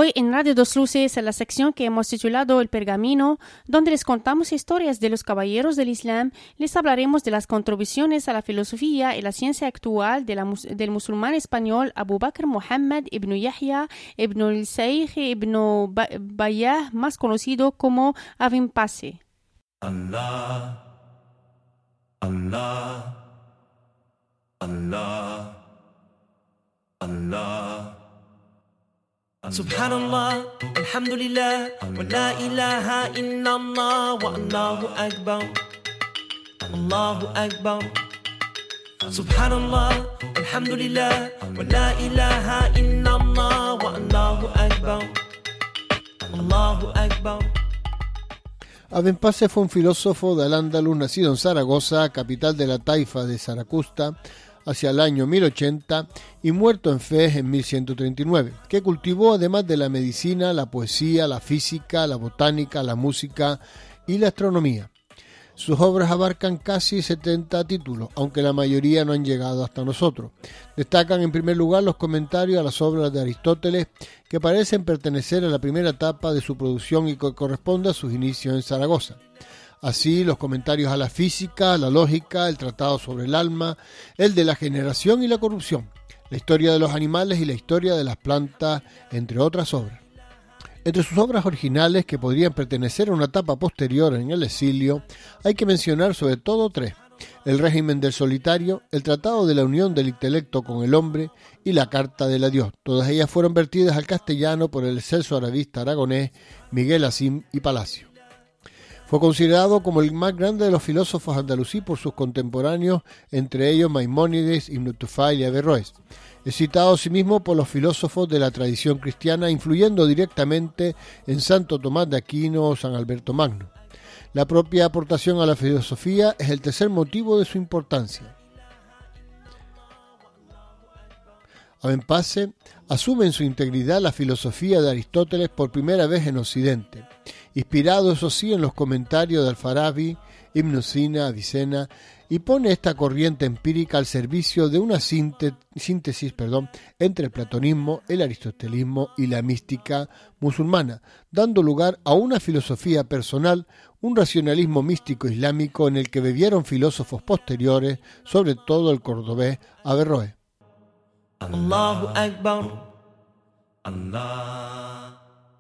Hoy en Radio Dos Luces, en la sección que hemos titulado El Pergamino, donde les contamos historias de los caballeros del Islam, les hablaremos de las contribuciones a la filosofía y la ciencia actual del musulmán español Abu Bakr Muhammad ibn Yahya ibn al-Saykh ibn Bayyah, más conocido como Avin Pase. Allah, Allah, Allah, Allah. Subhanallah, alhamdulillah, wa la ilaha illallah, wa Allahu akbar, Allahu akbar. Subhanallah, alhamdulillah, wa la ilaha illallah, wa Allahu akbar, Allahu akbar. Avin Pase fue un filósofo de Al-Ándalus nacido en Zaragoza, capital de la taifa de Zaracusta, hacia el año 1080 y muerto en Fez en 1139, que cultivó además de la medicina, la poesía, la física, la botánica, la música y la astronomía. Sus obras abarcan casi 70 títulos, aunque la mayoría no han llegado hasta nosotros. Destacan en primer lugar los comentarios a las obras de Aristóteles, que parecen pertenecer a la primera etapa de su producción y que corresponde a sus inicios en Zaragoza. Así, los comentarios a la física, a la lógica, el tratado sobre el alma, el de la generación y la corrupción, la historia de los animales y la historia de las plantas, entre otras obras. Entre sus obras originales, que podrían pertenecer a una etapa posterior en el exilio, hay que mencionar sobre todo tres: el régimen del solitario, el tratado de la unión del intelecto con el hombre y la carta del adiós. Todas ellas fueron vertidas al castellano por el excelso arabista aragonés Miguel Assim y Palacio. Fue considerado como el más grande de los filósofos andalusí por sus contemporáneos, entre ellos Maimónides, Ibn Tufayl y Averroes. Es citado asimismo por los filósofos de la tradición cristiana, influyendo directamente en Santo Tomás de Aquino o San Alberto Magno. La propia aportación a la filosofía es el tercer motivo de su importancia. Avin Pase asume en su integridad la filosofía de Aristóteles por primera vez en Occidente, inspirado eso sí en los comentarios de Al-Farabi, Ibn Sina, Avicena, y pone esta corriente empírica al servicio de una síntesis entre el platonismo, el aristotelismo y la mística musulmana, dando lugar a una filosofía personal, un racionalismo místico islámico en el que bebieron filósofos posteriores, sobre todo el cordobés Averroes. Allahu Akbar, Allah.